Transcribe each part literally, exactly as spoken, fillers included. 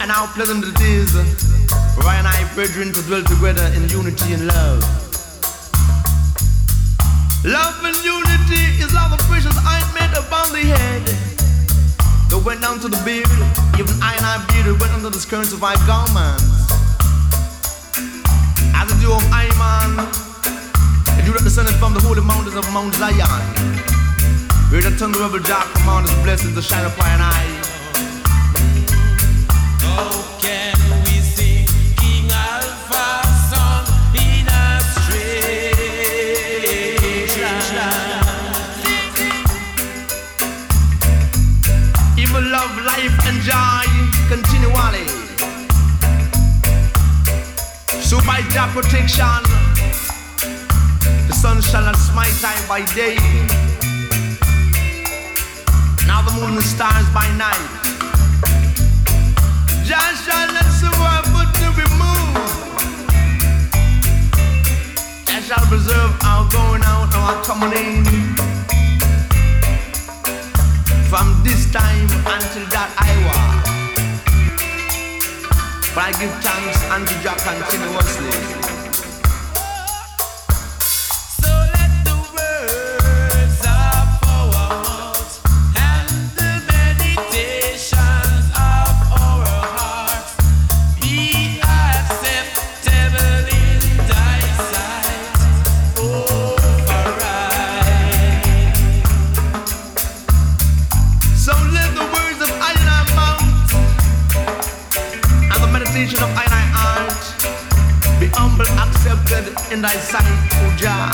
And how pleasant it is for I and I, brethren, to dwell together in unity and love. Love and unity is like the precious ointment upon the head that went down to the beard. Even I and I beard went under the skirts of my garments. As the dew of Iman, the dew that descended from the holy mountains of Mount Zion, where the tongue rebel Jah command his blessings to shine upon an eye. Oh, can we sing King Alpha's song in a strange land? Even love, life, and joy continually. So by Jah protection, the sun shall not smite I by day, now the moon and stars by night. Jah shall not suffer foot to be moved. Jah shall preserve our going out and our coming in, from this time until that hour. But I give thanks unto Jah continuously. Of I and I art, be humble, accepted in thy sight, O Jah.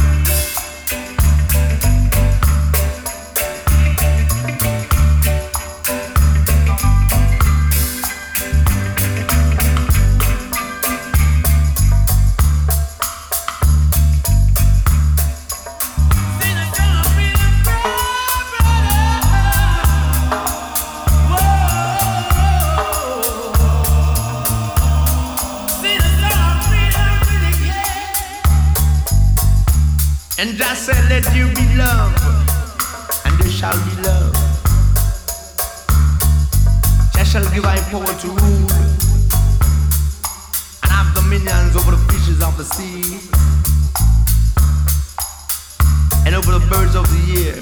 And Jah said, let you be loved, and there shall be love. Jah shall give thy power to rule, and have dominions over the fishes of the sea, and over the birds of the air.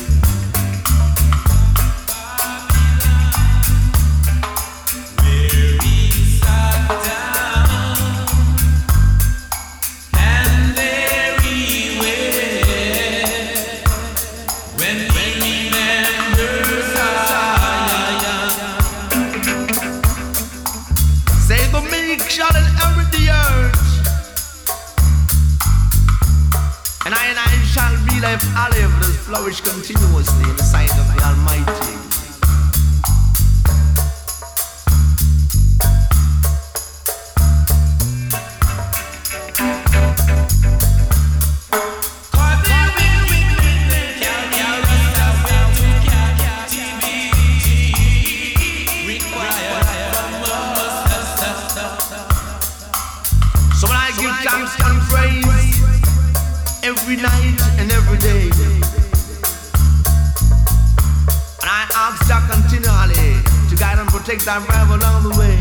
Life olive that flourish continuously in the sight of the Almighty. So when I give thanks and praise every night and every day, and I ask Jah continually to guide and protect our brave along the way.